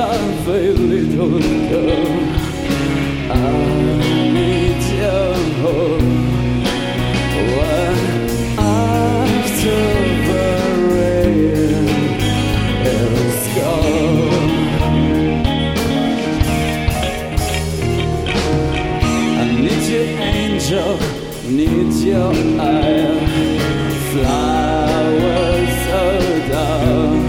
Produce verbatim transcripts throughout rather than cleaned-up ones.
yourself a little girl. I need your hope when after the rain is gone. I need your angel, need your eye, flowers are down.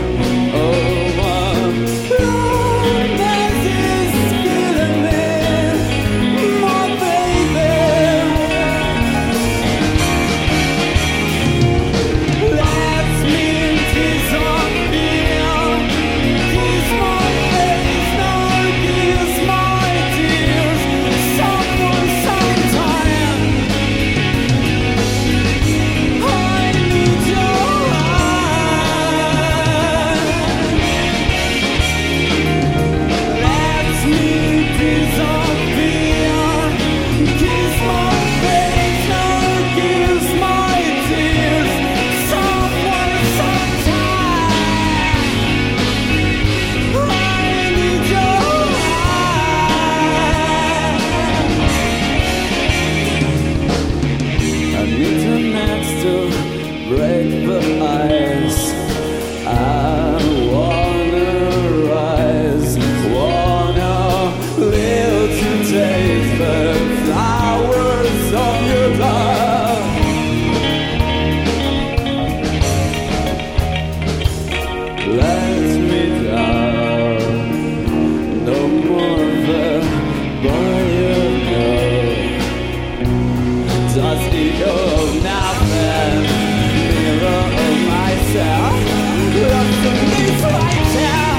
Break the ice. I wanna rise, wanna live to taste the flowers of your love. Let me down, no more the boy you know. Does he know nothing? Myself, look to me right now.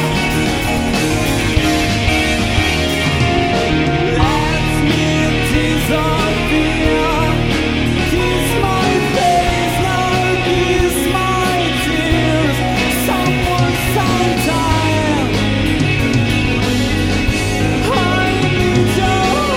Let me disappear. Kiss my face, now kiss my tears. Someone, sometime. I need your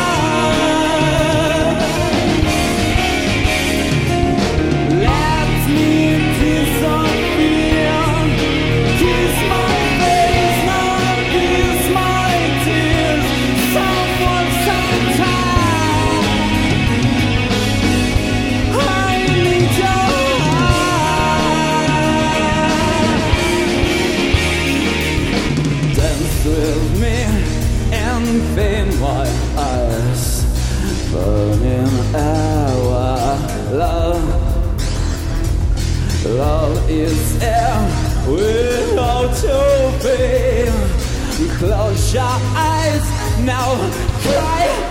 eyes. Let me disappear. Kiss my face, now kiss my tears. Someone, sometime. I need your eyes. Dance with me and paint my eyes, burning our love. Love is air without your pain. Close your eyes now, cry.